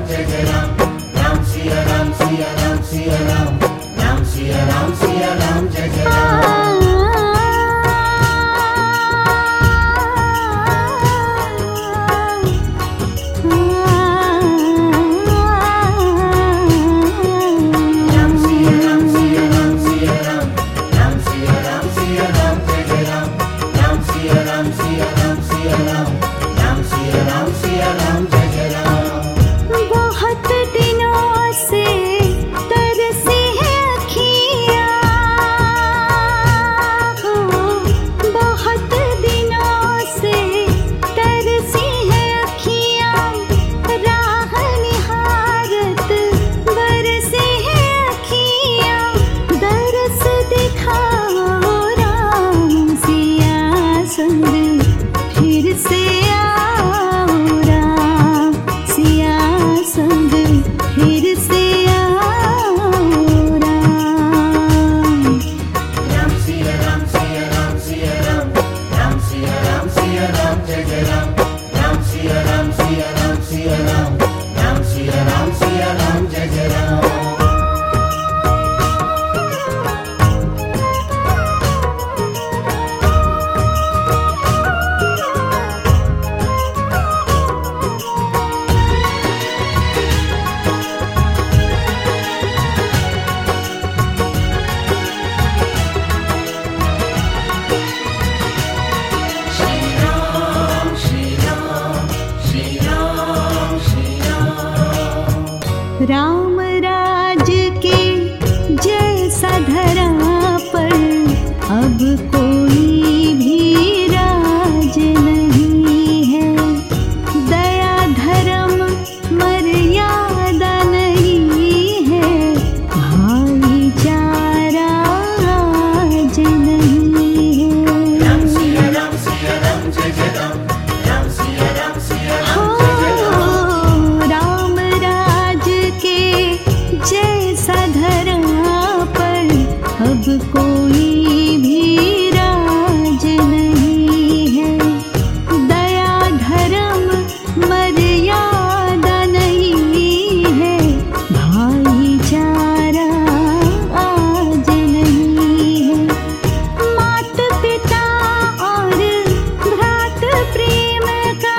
जय जय राम, राम सिया राम सिया राम सिया राम, राम सिया राम सिया राम जय जय राम। राम राज के जैसा धरा पर अब कोई भी राज नहीं है। दया धर्म मर्यादा नहीं है, भाईचारा आज नहीं है। राम सिया राम जय जय राम, राम सिया राम सिया राम जय जय राम। राम राज के जैसा धरा पर अब कोई भी राज नहीं है। दया धर्म मर्यादा नहीं है, भाईचारा आज नहीं है। मात पिता और भ्रात प्रेम का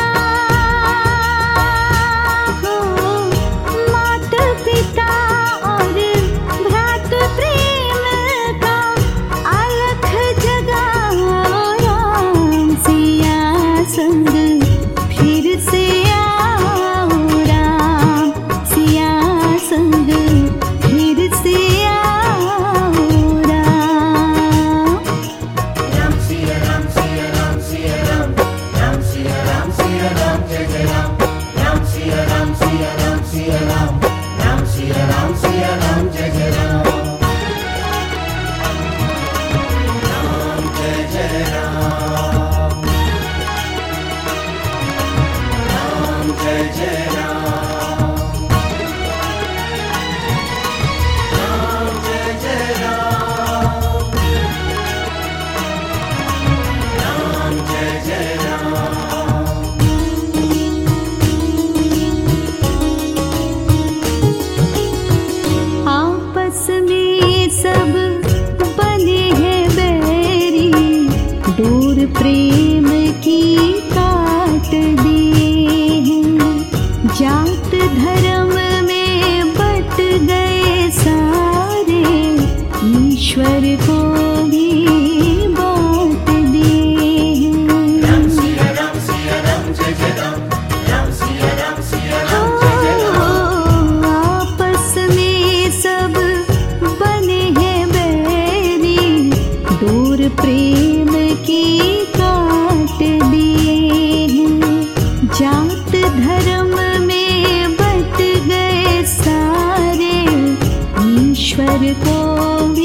मात पिता और भ्रात प्रेम का अलख जगाओ। राम सिया संग फिर से आओ, राम सिया संग फिर से आओ, राम। राम सिया राम सिया राम सिया राम, राम सिया राम सिया राम जय जय राम, राम सिया राम सिया राम सिया राम, राम सिया राम सिया राम जय जय राम। राम जय जय राम, राम जय जय राम, राम जय जय राम, राम जय जय राम। आपस में सब बने हैं बैरी, डोर प्रेम की काट दिए हैं। जात धर्म में बट गए सारे, ईश्वर को भी बांट दिए हैं। राम सिया राम जय जय राम, राम सिया राम जय जय राम। आपस में सब बने हैं बैरी, डोर प्रेम की काट दिए हैं। जात धर्म में बट गए सारे, ईश्वर को